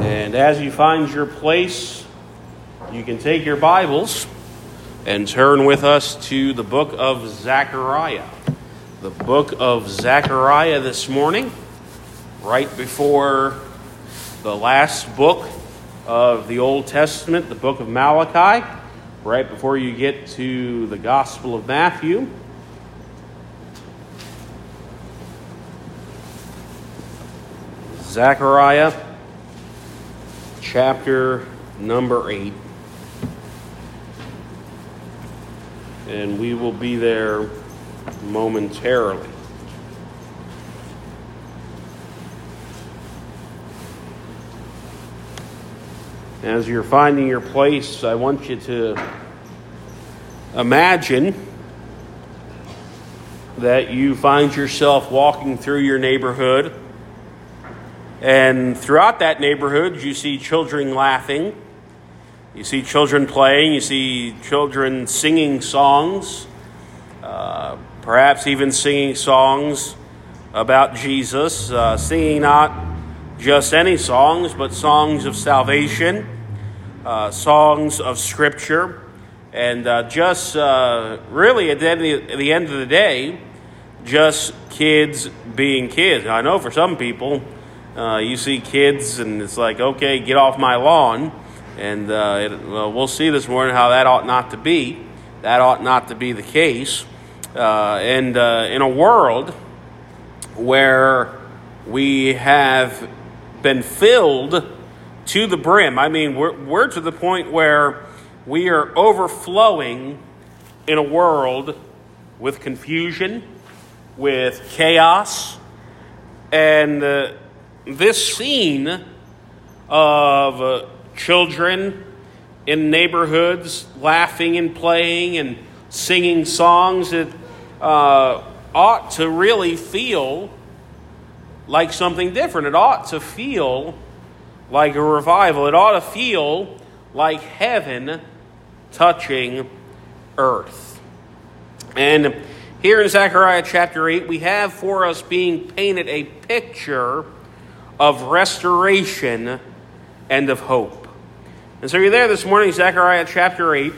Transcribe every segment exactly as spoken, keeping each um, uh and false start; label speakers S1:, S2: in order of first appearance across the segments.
S1: And as you find your place, you can take your Bibles and turn with us to the book of Zechariah. The book of Zechariah this morning, right before the last book of the Old Testament, the book of Malachi, right before you get to the Gospel of Matthew. Zechariah chapter number eight. And we will be there momentarily. As you're finding your place, I want you to imagine that you find yourself walking through your neighborhood, and throughout that neighborhood you see children laughing, you see children playing, you see children singing songs, uh, perhaps even singing songs about Jesus, uh, singing not just any songs, but songs of salvation, uh, songs of Scripture, and uh, just uh, really at the, end of the, at the end of the day, just kids being kids. I know for some people, uh, you see kids and it's like, okay, get off my lawn. And uh, it, well, we'll see this morning how that ought not to be. That ought not to be the case. Uh, and uh, in a world where we have been filled to the brim, I mean, we're, we're to the point where we are overflowing in a world with confusion, with chaos, and uh, this scene of uh, children in neighborhoods laughing and playing and singing songs that uh, ought to really feel like something different. It ought to feel like a revival. It ought to feel like heaven touching earth. And here in Zechariah chapter eight, we have for us being painted a picture of restoration and of hope. And so you're there this morning, Zechariah chapter eight.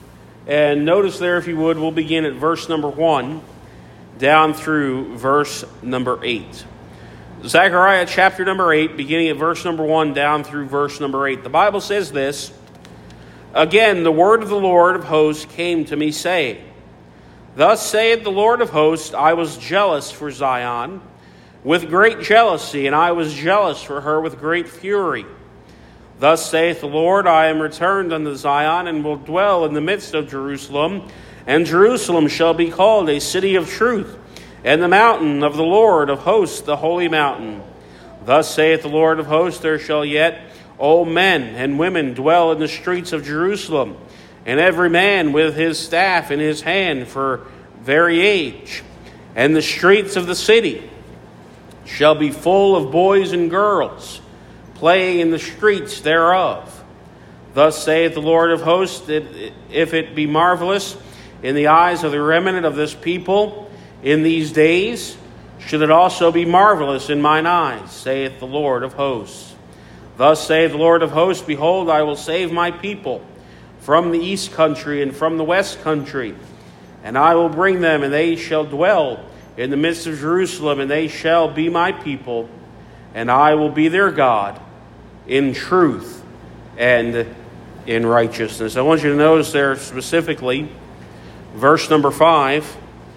S1: And notice there, if you would, we'll begin at verse number one down through verse number eight. Zechariah chapter number eight, beginning at verse number one down through verse number eight. The Bible says this: Again, the word of the Lord of hosts came to me, saying, Thus saith the Lord of hosts, I was jealous for Zion with great jealousy, and I was jealous for her with great fury. Thus saith the Lord, I am returned unto Zion, and will dwell in the midst of Jerusalem, and Jerusalem shall be called a city of truth, and the mountain of the Lord of hosts, the holy mountain. Thus saith the Lord of hosts, there shall yet old men and women dwell in the streets of Jerusalem, and every man with his staff in his hand for very age. And the streets of the city shall be full of boys and girls, playing in the streets thereof. Thus saith the Lord of hosts, that if it be marvelous in the eyes of the remnant of this people in these days, should it also be marvelous in mine eyes, saith the Lord of hosts. Thus saith the Lord of hosts, Behold, I will save my people from the east country and from the west country, and I will bring them, and they shall dwell in the midst of Jerusalem, and they shall be my people, and I will be their God in truth and in righteousness. I want you to notice there specifically verse number five,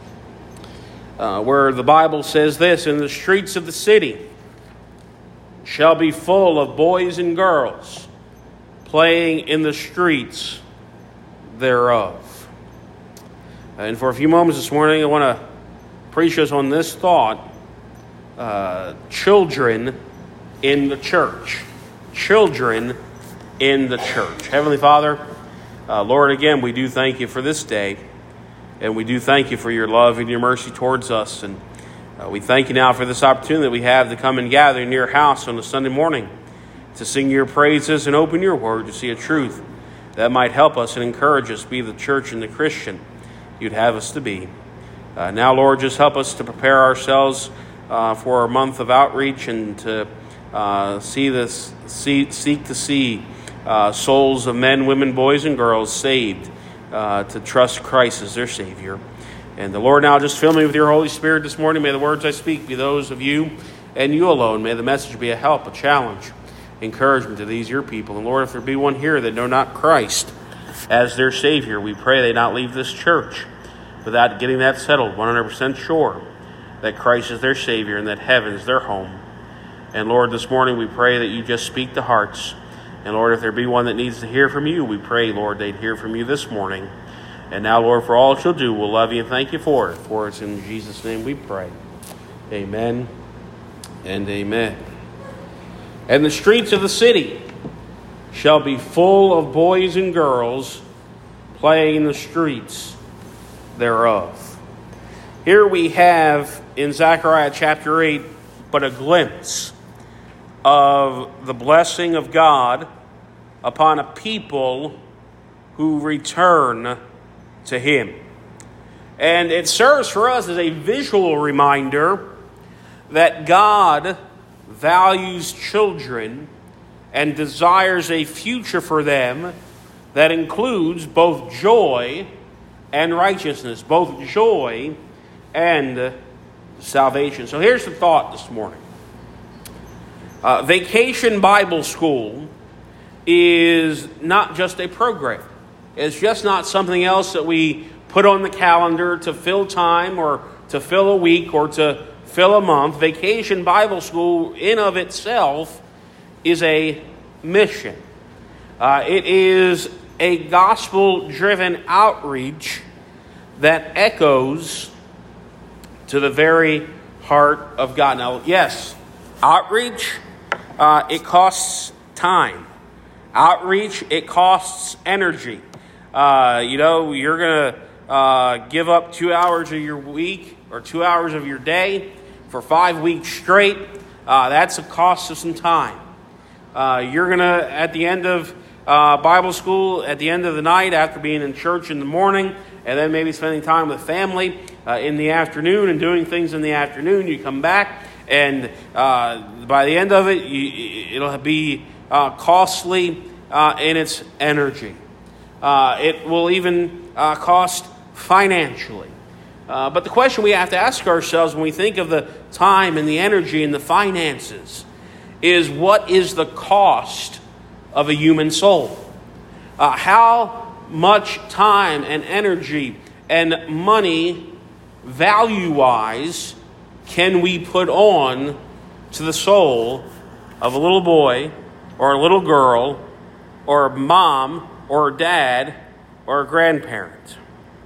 S1: uh, where the Bible says this: And the streets of the city shall be full of boys and girls playing in the streets thereof. And for a few moments this morning, I want to preach us on this thought: uh, children in the church. Children in the church. Heavenly Father, uh, Lord, again, we do thank you for this day, and we do thank you for your love and your mercy towards us. And uh, we thank you now for this opportunity that we have to come and gather in your house on a Sunday morning to sing your praises and open your word to see a truth that might help us and encourage us be the church and the Christian you'd have us to be. Uh, now, Lord, just help us to prepare ourselves uh, for our month of outreach and to uh, see this, see, seek to see uh, souls of men, women, boys, and girls saved uh, to trust Christ as their Savior. And the Lord, now just fill me with your Holy Spirit this morning. May the words I speak be those of you and you alone. May the message be a help, a challenge, encouragement to these your people. And Lord, if there be one here that know not Christ as their Savior, we pray they not leave this church without getting that settled, one hundred percent sure that Christ is their Savior and that heaven is their home. And Lord, this morning we pray that you just speak to hearts. And Lord, if there be one that needs to hear from you, we pray, Lord, they'd hear from you this morning. And now, Lord, for all that you'll do, we'll love you and thank you for it. For it's in Jesus' name we pray. Amen and amen. And the streets of the city shall be full of boys and girls playing in the streets thereof. Here we have in Zechariah chapter eight but a glimpse of the blessing of God upon a people who return to Him. And it serves for us as a visual reminder that God values children and desires a future for them that includes both joy and righteousness, both joy and salvation. So here's the thought this morning. Uh, Vacation Bible School is not just a program. It's just not something else that we put on the calendar to fill time or to fill a week or to fill a month. Vacation Bible School in of itself is a mission. Uh, it is a gospel-driven outreach that echoes to the very heart of God. Now, yes, outreach, uh, it costs time. Outreach, it costs energy. Uh, you know, you're going to uh, give up two hours of your week or two hours of your day for five weeks straight. Uh, that's a cost of some time. Uh, you're going to, at the end of uh, Bible school, at the end of the night, after being in church in the morning, and then maybe spending time with family uh, in the afternoon and doing things in the afternoon, you come back, and uh, by the end of it, you, it'll be uh, costly uh, in its energy. Uh, it will even uh, cost financially. Uh, but the question we have to ask ourselves when we think of the time and the energy and the finances is, what is the cost of a human soul? Uh, how much time and energy and money, value-wise, can we put on to the soul of a little boy or a little girl or a mom or a dad or a grandparent?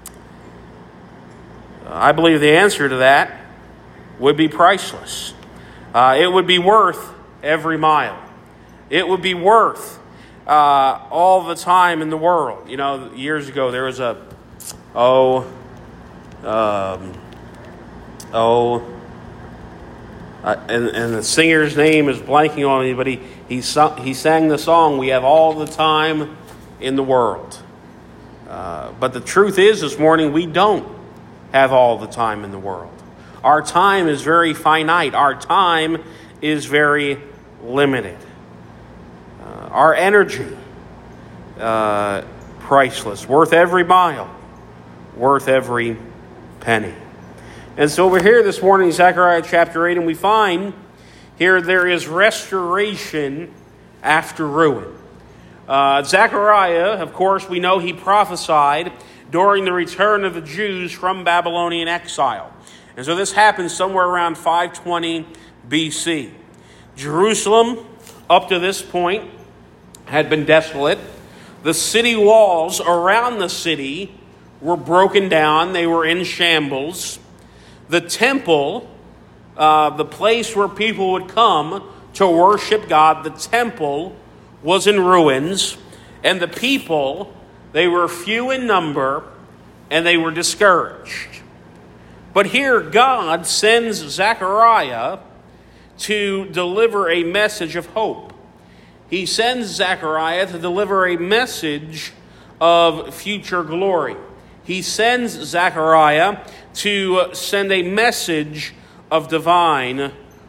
S1: Uh, I believe the answer to that would be priceless. Uh, it would be worth every mile. It would be worth uh, all the time in the world. You know, years ago there was a, oh, um, oh, uh, and, and the singer's name is blanking on me, but he, he, he sang the song, "We Have All the Time in the World." Uh, but the truth is, this morning, we don't have all the time in the world. Our time is very finite. Our time is very limited. Uh, our energy, uh, priceless, worth every mile, worth every penny. And so we're here this morning in Zechariah chapter eight, and we find here there is restoration after ruin. Uh, Zechariah, of course, we know he prophesied during the return of the Jews from Babylonian exile. And so this happened somewhere around five twenty B C. Jerusalem, up to this point, had been desolate. The city walls around the city were broken down. They were in shambles. The temple, uh, the place where people would come to worship God, the temple was in ruins. And the people, they were few in number, and they were discouraged. But here God sends Zechariah to deliver a message of hope. He sends Zechariah to deliver a message of future glory. He sends Zechariah to send a message of divine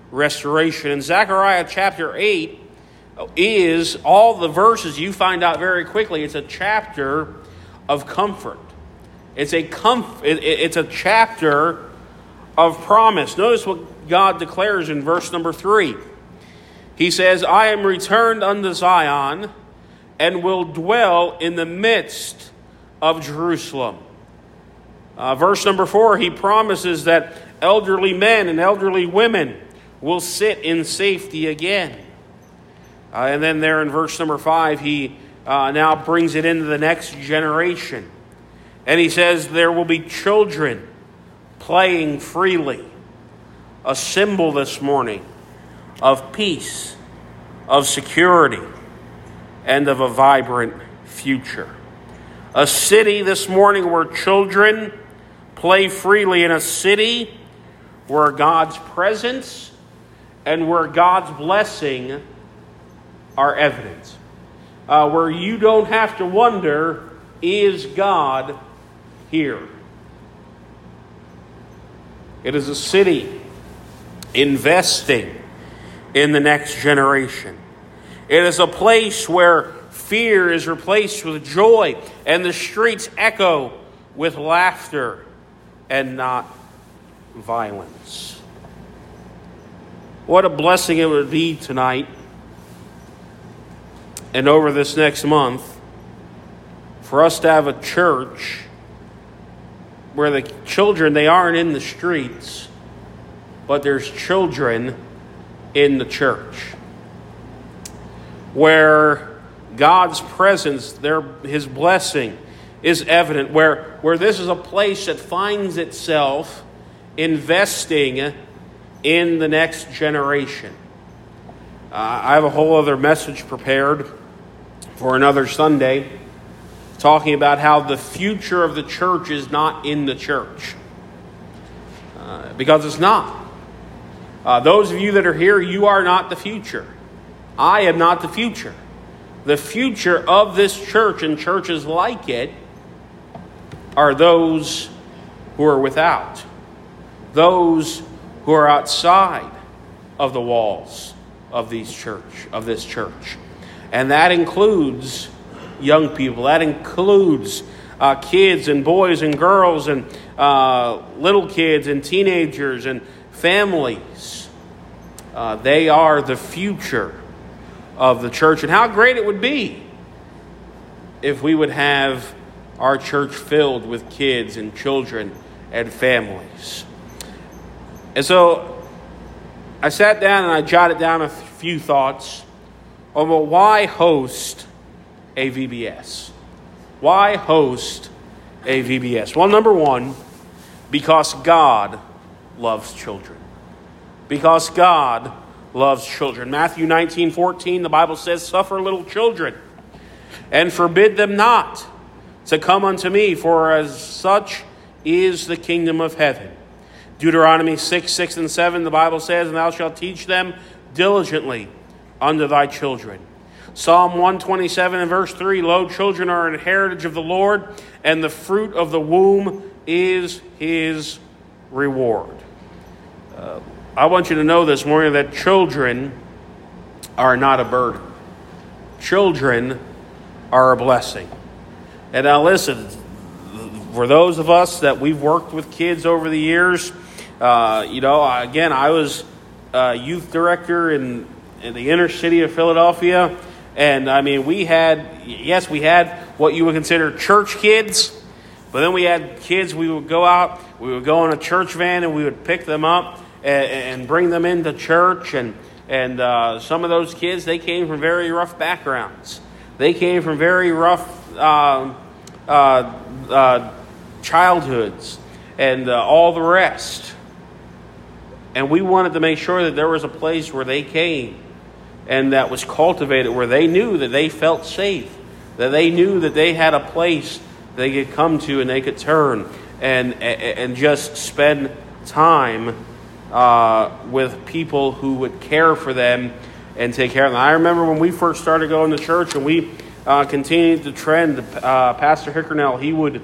S1: restoration. In Zechariah chapter eight is all the verses you find out very quickly. It's a chapter of comfort. It's a comf- it, it's a chapter of promise. Notice what God declares in verse number three. He says, I am returned unto Zion and will dwell in the midst of Jerusalem. Uh, verse number four, he promises that elderly men and elderly women will sit in safety again. Uh, and then there in verse number five, he uh, now brings it into the next generation. And he says there will be children playing freely. A symbol this morning of peace, of security, and of a vibrant future. A city this morning where children play freely, in a city where God's presence and where God's blessing are evident. Uh, where you don't have to wonder, is God here? It is a city investing in the next generation. It is a place where fear is replaced with joy, and the streets echo with laughter and not violence. What a blessing it would be tonight and over this next month for us to have a church where the children, they aren't in the streets, but there's children in the church. Where God's presence, their, His blessing is evident. Where, where this is a place that finds itself investing in the next generation. Uh, I have a whole other message prepared for another Sunday, talking about how the future of the church is not in the church. Uh, because it's not. Uh, those of you that are here, you are not the future. I am not the future. The future of this church and churches like it are those who are without. Those who are outside of the walls of these church, of this church. And that includes young people. That includes uh, kids and boys and girls and uh, little kids and teenagers and families. Uh, they are the future of the church. And how great it would be if we would have our church filled with kids and children and families. And so I sat down and I jotted down a few thoughts on, well, why host a V B S? Why host a V B S? Well, number one, because God loves children. Because God loves children. Matthew nineteen fourteen, the Bible says, suffer little children, and forbid them not to come unto me, for as such is the kingdom of heaven. Deuteronomy six, six and seven, the Bible says, and thou shalt teach them diligently unto thy children. Psalm one twenty-seven and verse three, lo, children are an heritage of the Lord, and the fruit of the womb is his reward. Uh, I want you to know this morning that children are not a burden. Children are a blessing. And now listen, for those of us that we've worked with kids over the years, uh, you know, again, I was a youth director in, in the inner city of Philadelphia. And I mean, we had, yes, we had what you would consider church kids. But then we had kids, we would go out, we would go in a church van and we would pick them up and bring them into church, and and uh, some of those kids, they came from very rough backgrounds. They came from very rough uh, uh, uh, childhoods and uh, all the rest. And we wanted to make sure that there was a place where they came and that was cultivated, where they knew that they felt safe, that they knew that they had a place they could come to and they could turn and and just spend time Uh, with people who would care for them and take care of them. I remember when we first started going to church and we uh, continued the trend, uh, Pastor Hickernell, he would,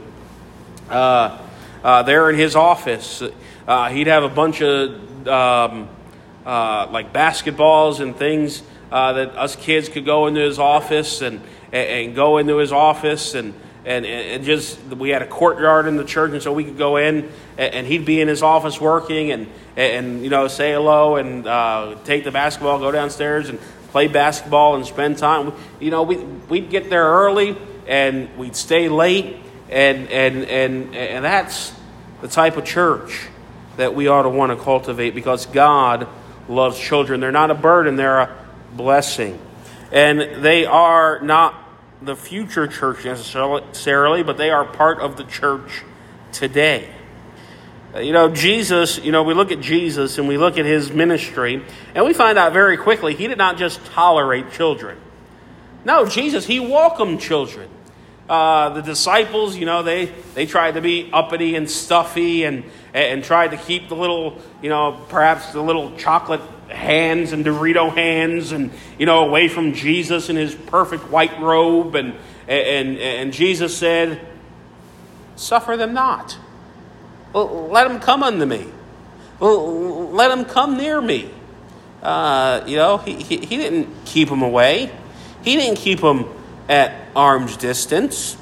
S1: uh, uh, there in his office, uh, he'd have a bunch of um, uh, like basketballs and things uh, that us kids could go into his office and, and, and go into his office and, and, and just, we had a courtyard in the church, and so we could go in and, and he'd be in his office working and, and you know, say hello and uh, take the basketball, go downstairs and play basketball and spend time. You know, we, we'd get there early and we'd stay late, and, and, and, and that's the type of church that we ought to want to cultivate, because God loves children. They're not a burden, they're a blessing. And they are not the future church necessarily, but they are part of the church today. You know, Jesus, you know, we look at Jesus and we look at his ministry, and we find out very quickly he did not just tolerate children. No, Jesus, he welcomed children. Uh, the disciples, you know, they, they tried to be uppity and stuffy and, and tried to keep the little, you know, perhaps the little chocolate hands and Dorito hands and, you know, away from Jesus in his perfect white robe. And, and, and Jesus said, suffer them not. Well, let them come unto me. Well, let them come near me. Uh, you know, he, he, he didn't keep them away. He didn't keep them at arm's distance.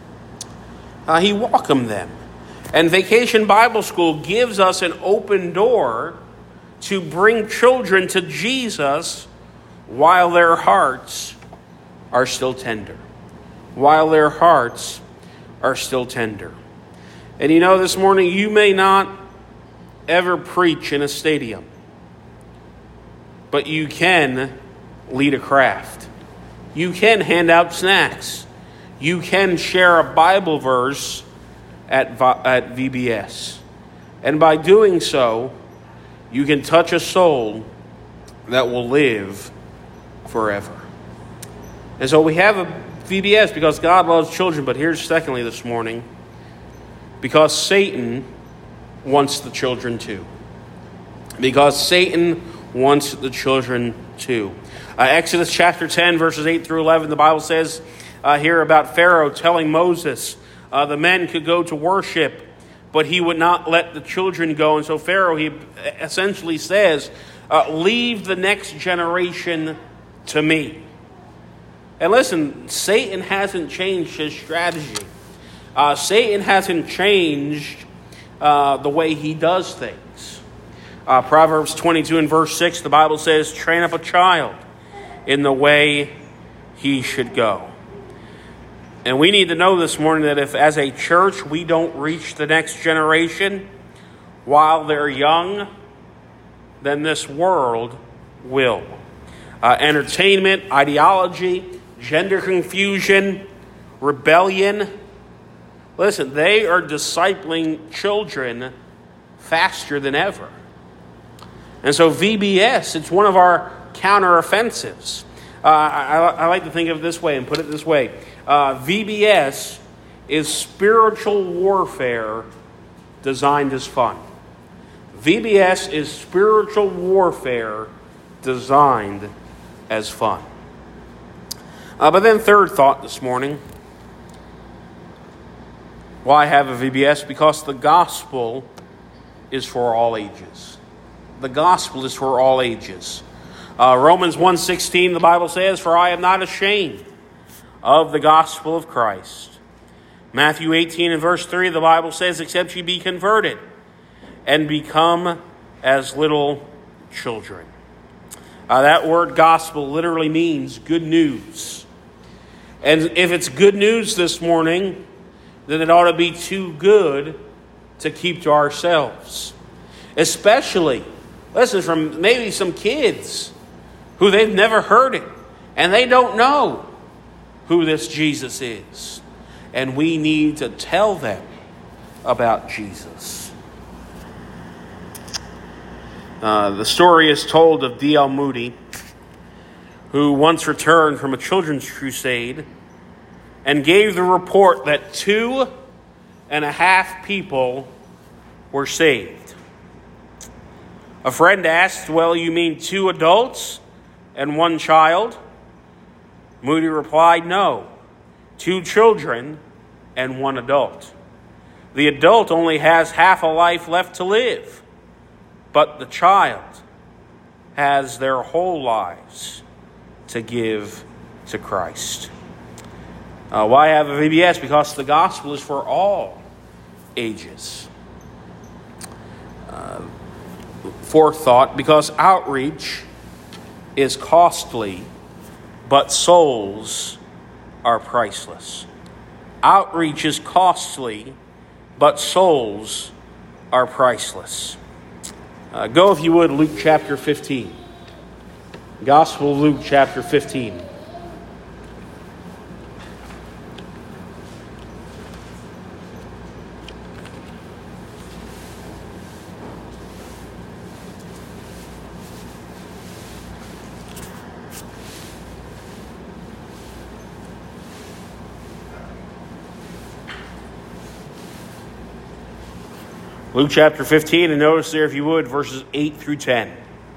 S1: Uh, he welcomed them. And Vacation Bible School gives us an open door to bring children to Jesus while their hearts are still tender. While their hearts are still tender. And you know, this morning, you may not ever preach in a stadium, but you can lead a craft. You can hand out snacks. You can share a Bible verse at, at V B S. And by doing so, you can touch a soul that will live forever. And so we have a V B S because God loves children, but here's secondly this morning, because Satan wants the children too. Because Satan wants the children too. Uh, Exodus chapter ten, verses eight through eleven, the Bible says uh, here about Pharaoh telling Moses uh, the men could go to worship, but he would not let the children go. And so Pharaoh, he essentially says, uh, leave the next generation to me. And listen, Satan hasn't changed his strategy. Uh, Satan hasn't changed uh, the way he does things. Uh, Proverbs twenty-two and verse six, the Bible says, train up a child in the way he should go. And we need to know this morning that if as a church we don't reach the next generation while they're young, then this world will. Uh, entertainment, ideology, gender confusion, rebellion. Listen, they are discipling children faster than ever. And so V B S, it's one of our counteroffensives. Uh, I, I like to think of it this way and put it this way. Uh, V B S is spiritual warfare designed as fun. V B S is spiritual warfare designed as fun. Uh, but then third thought this morning. Why have a V B S? Because the gospel is for all ages. The gospel is for all ages. Uh, Romans one sixteen, the Bible says, for I am not ashamed of the gospel of Christ. Matthew eighteen and verse three, the Bible says, except ye be converted and become as little children. Uh, that word gospel literally means good news. And if it's good news this morning, then it ought to be too good to keep to ourselves. Especially, listen, from maybe some kids who they've never heard it, and they don't know who this Jesus is. And we need to tell them about Jesus. Uh, the story is told of D L Moody, who once returned from a children's crusade and gave the report that two and a half people were saved. A friend asked, well, you mean two adults and one child? Moody replied, no, two children and one adult. The adult only has half a life left to live, but the child has their whole lives to give to Christ. Uh, why have a V B S? Because the gospel is for all ages. Uh, fourth thought, because outreach is costly, but souls are priceless. Outreach is costly, but souls are priceless. Uh, go, if you would, Luke chapter fifteen. Gospel of Luke chapter fifteen. Luke chapter fifteen, and notice there, if you would, verses eight through ten.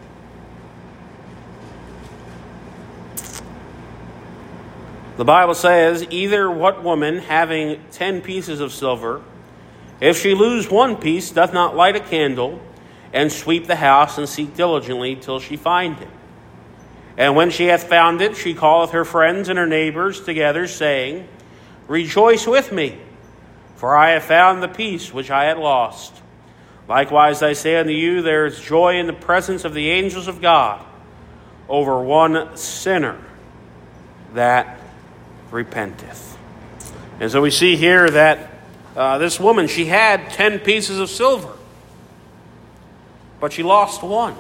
S1: The Bible says, either what woman, having ten pieces of silver, if she lose one piece, doth not light a candle, and sweep the house, and seek diligently till she find it? And when she hath found it, she calleth her friends and her neighbors together, saying, Rejoice with me, for I have found the piece which I had lost. Likewise, I say unto you, there is joy in the presence of the angels of God over one sinner that repenteth. And so we see here that uh, this woman, she had ten pieces of silver, but she lost one.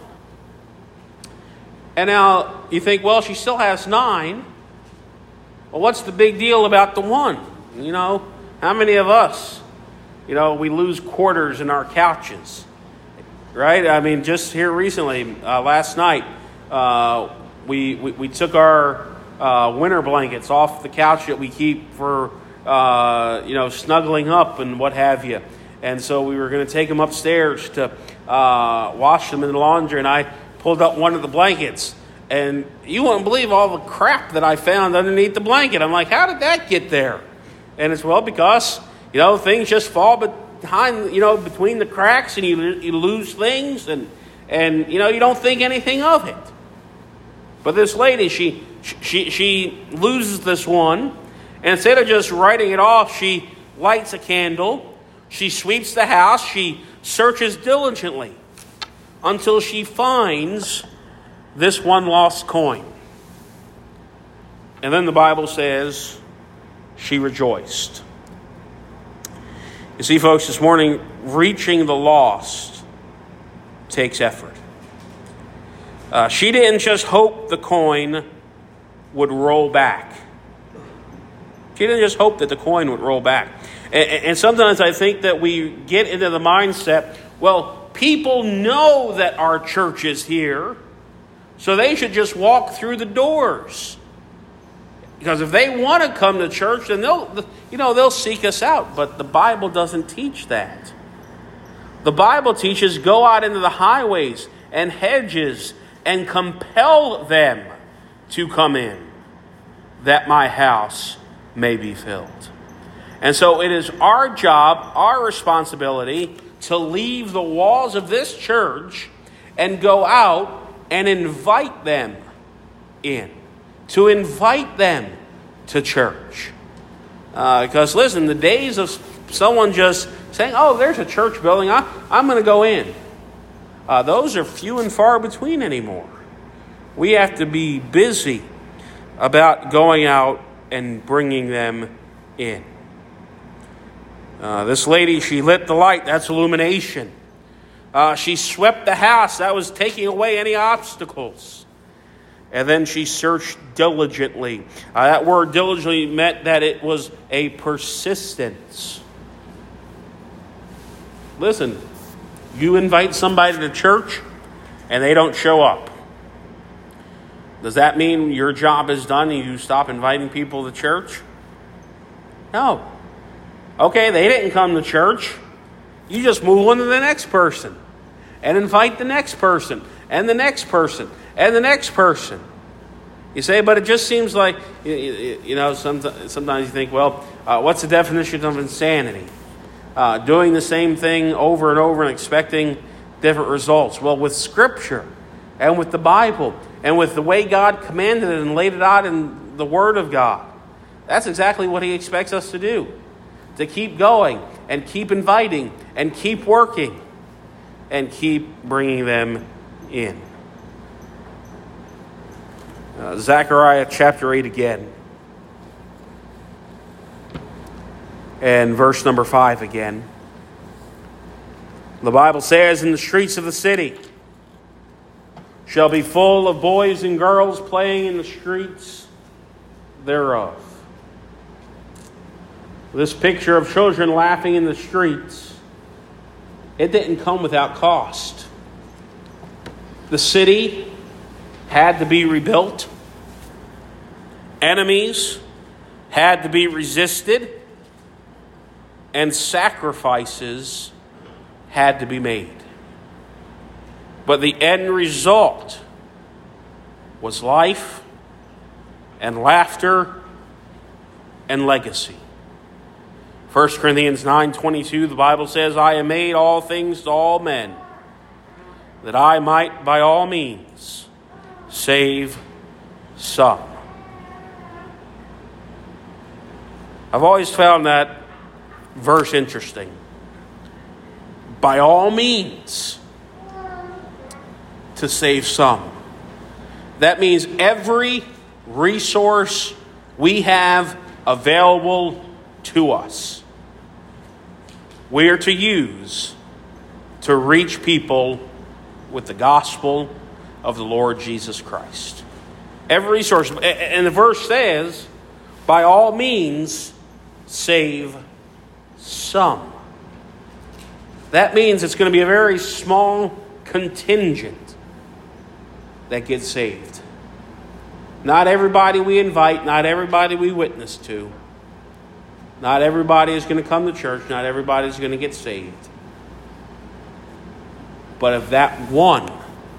S1: And now you think, well, she still has nine. Well, what's the big deal about the one? You know, how many of us, you know, we lose quarters in our couches, right? I mean, just here recently, uh, last night, uh, we, we we took our uh, winter blankets off the couch that we keep for, uh, you know, snuggling up and what have you. And so we were going to take them upstairs to uh, wash them in the laundry, and I pulled up one of the blankets, and you wouldn't believe all the crap that I found underneath the blanket. I'm like, how did that get there? And it's, well, because, you know, things just fall behind, you know, between the cracks, and you you lose things, and, and you know, you don't think anything of it. But this lady, she she she loses this one, and instead of just writing it off, she lights a candle, she sweeps the house, she searches diligently until she finds this one lost coin. And then the Bible says she rejoiced. You see, folks, this morning, reaching the lost takes effort. Uh, she didn't just hope the coin would roll back. She didn't just hope that the coin would roll back. And, and sometimes I think that we get into the mindset, well, people know that our church is here, so they should just walk through the doors. Because if they want to come to church, then they'll, you know, they'll seek us out. But the Bible doesn't teach that. The Bible teaches, go out into the highways and hedges and compel them to come in, that my house may be filled. And so it is our job, our responsibility, to leave the walls of this church and go out and invite them in. To invite them to church. Uh, because listen, the days of someone just saying, oh, there's a church building, I, I'm going to go in. Uh, those are few and far between anymore. We have to be busy about going out and bringing them in. Uh, this lady, she lit the light. That's illumination. Uh, she swept the house. That was taking away any obstacles. And then she searched diligently. Uh, that word diligently meant that it was a persistence. Listen, you invite somebody to church and they don't show up. Does that mean your job is done and you stop inviting people to church? No. Okay, they didn't come to church. You just move on to the next person and invite the next person and the next person and the next person. You say, but it just seems like, you know, sometimes, sometimes you think, well, uh, what's the definition of insanity? Uh, doing the same thing over and over and expecting different results. Well, with Scripture and with the Bible and with the way God commanded it and laid it out in the Word of God. That's exactly what He expects us to do. To keep going and keep inviting and keep working and keep bringing them in. Uh, Zechariah chapter eight again. And verse number five again. The Bible says, "In the streets of the city shall be full of boys and girls playing in the streets thereof." This picture of children laughing in the streets, it didn't come without cost. The city had to be rebuilt. Enemies had to be resisted. And sacrifices had to be made. But the end result was life and laughter and legacy. First Corinthians nine twenty-two, the Bible says, "I am made all things to all men, that I might by all means save some." I've always found that verse interesting. By all means to save some. That means every resource we have available to us, we are to use to reach people with the gospel of the Lord Jesus Christ. Every resource. And the verse says, by all means, save some. That means it's going to be a very small contingent that gets saved. Not everybody we invite, not everybody we witness to. Not everybody is going to come to church. Not everybody is going to get saved. But if that one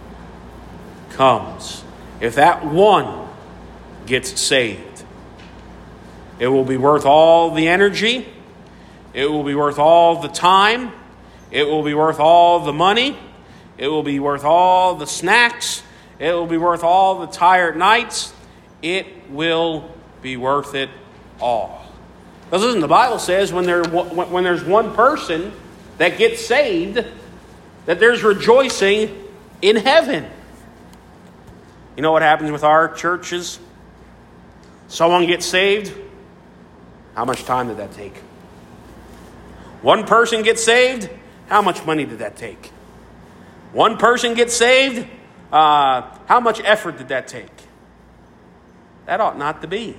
S1: comes, if that one gets saved, it will be worth all the energy. It will be worth all the time. It will be worth all the money. It will be worth all the snacks. It will be worth all the tired nights. It will be worth it all. Because listen, the Bible says when, there, when there's one person that gets saved, that there's rejoicing in heaven. You know what happens with our churches? Someone gets saved. How much time did that take? One person gets saved. How much money did that take? One person gets saved. Uh, how much effort did that take? That ought not to be.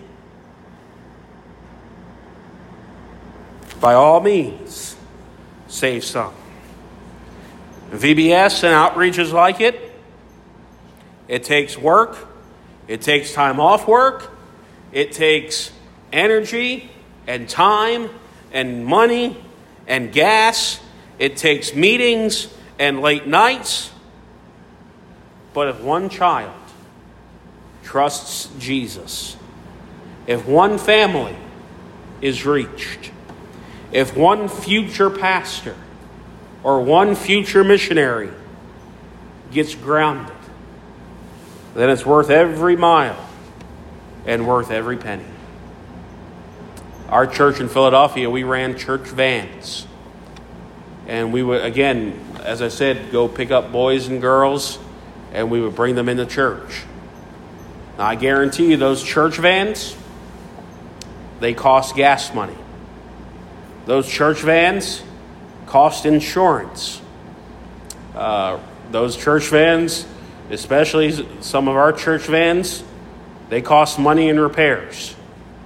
S1: By all means, save some. V B S and outreaches like it, it takes work. It takes time off work. It takes energy and time and money and gas. It takes meetings and late nights. But if one child trusts Jesus, if one family is reached, if one future pastor or one future missionary gets grounded, then it's worth every mile and worth every penny. Our church in Philadelphia, we ran church vans. And we would, again, as I said, go pick up boys and girls, and we would bring them into church. Now, I guarantee you those church vans, they cost gas money. Those church vans cost insurance. Uh, those church vans, especially some of our church vans, they cost money in repairs.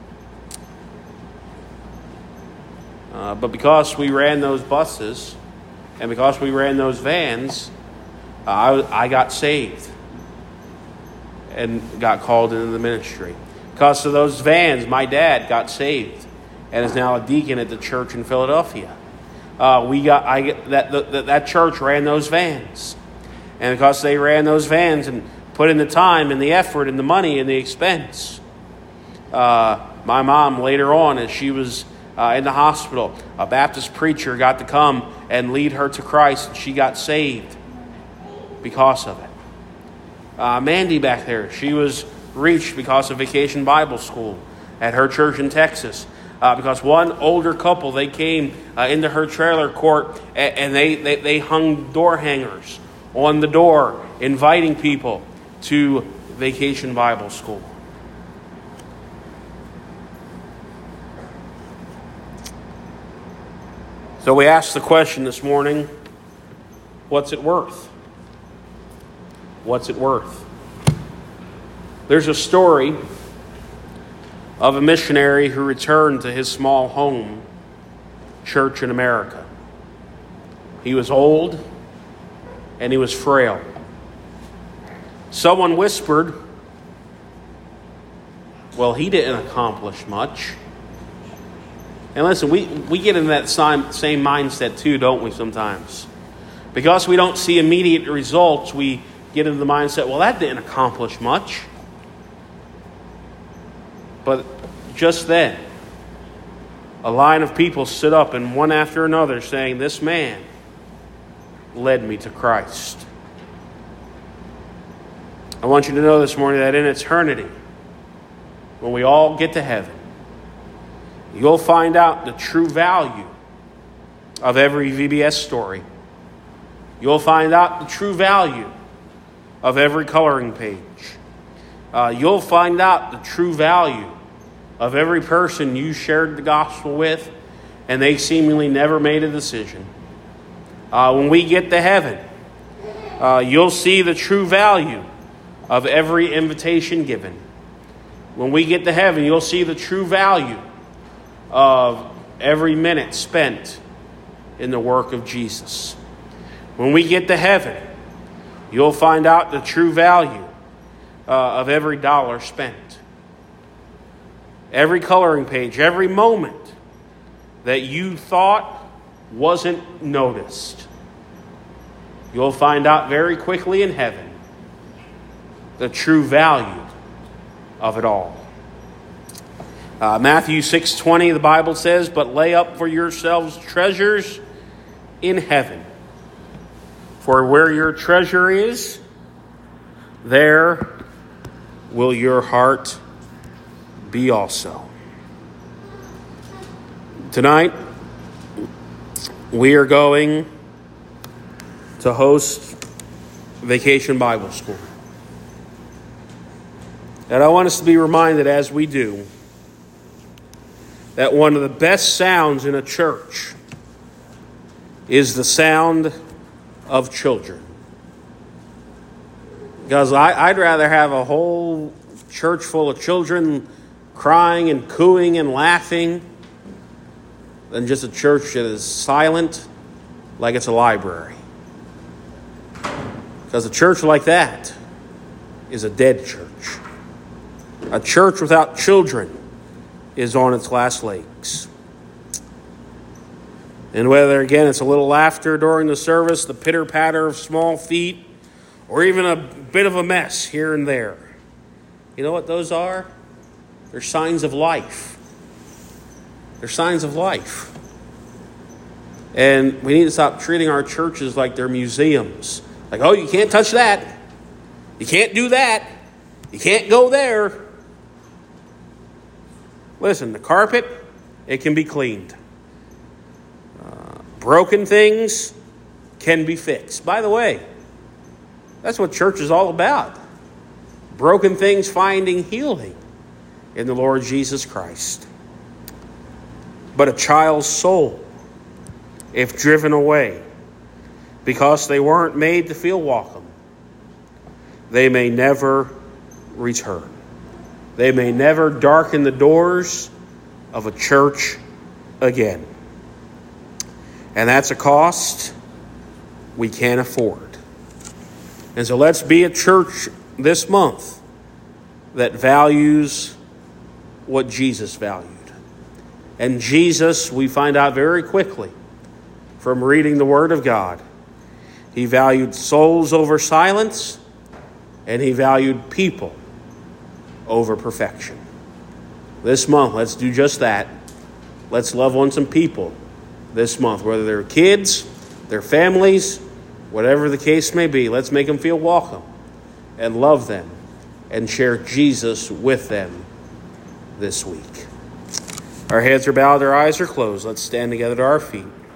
S1: Uh, but because we ran those buses and because we ran those vans, uh, I, I got saved and got called into the ministry. Because of those vans, my dad got saved and is now a deacon at the church in Philadelphia. Uh, we got I that, that that church ran those vans, and because they ran those vans and put in the time and the effort and the money and the expense, uh, my mom later on, as she was uh, in the hospital, a Baptist preacher got to come and lead her to Christ, and she got saved because of it. Uh, Mandy back there, she was reached because of Vacation Bible School at her church in Texas. Uh, because one older couple, they came uh, into her trailer court and, and they, they, they hung door hangers on the door, inviting people to Vacation Bible School. So we asked the question this morning, what's it worth? What's it worth? There's a story of a missionary who returned to his small home church in America. He was old and he was frail. Someone whispered, well, he didn't accomplish much. And listen, we, we get in that same, same mindset too, don't we, sometimes? Because we don't see immediate results, we get into the mindset, well, that didn't accomplish much. But just then, a line of people stood up, and one after another saying, this man led me to Christ. I want you to know this morning that in eternity, when we all get to heaven, you'll find out the true value of every V B S story. You'll find out the true value of every coloring page. Uh, you'll find out the true value of every person you shared the gospel with and they seemingly never made a decision. Uh, when we get to heaven, uh, you'll see the true value of every invitation given. When we get to heaven, you'll see the true value of every minute spent in the work of Jesus. When we get to heaven, you'll find out the true value uh, of every dollar spent. Every coloring page, every moment that you thought wasn't noticed. You'll find out very quickly in heaven the true value of it all. Uh, Matthew six twenty, the Bible says, but lay up for yourselves treasures in heaven. For where your treasure is, there will your heart be also. Tonight, we are going to host Vacation Bible School. And I want us to be reminded as we do that one of the best sounds in a church is the sound of children. Because I, I'd rather have a whole church full of children crying and cooing and laughing than just a church that is silent like it's a library. Because a church like that is a dead church. A church without children is on its last legs. And whether, again, it's a little laughter during the service, the pitter-patter of small feet, or even a bit of a mess here and there, you know what those are? They're signs of life. They're signs of life. And we need to stop treating our churches like they're museums. Like, oh, you can't touch that. You can't do that. You can't go there. Listen, the carpet, it can be cleaned. Uh, broken things can be fixed. By the way, that's what church is all about. Broken things finding healing in the Lord Jesus Christ. But a child's soul, if driven away because they weren't made to feel welcome, they may never return. They may never darken the doors of a church again. And that's a cost we can't afford. And so let's be a church this month that values what Jesus valued. And Jesus, we find out very quickly from reading the Word of God, he valued souls over silence, and he valued people over perfection. This month, let's do just that. Let's love on some people this month, whether they're kids, their families, whatever the case may be. Let's make them feel welcome and love them and share Jesus with them this week. Our heads are bowed, our eyes are closed. Let's stand together to our feet.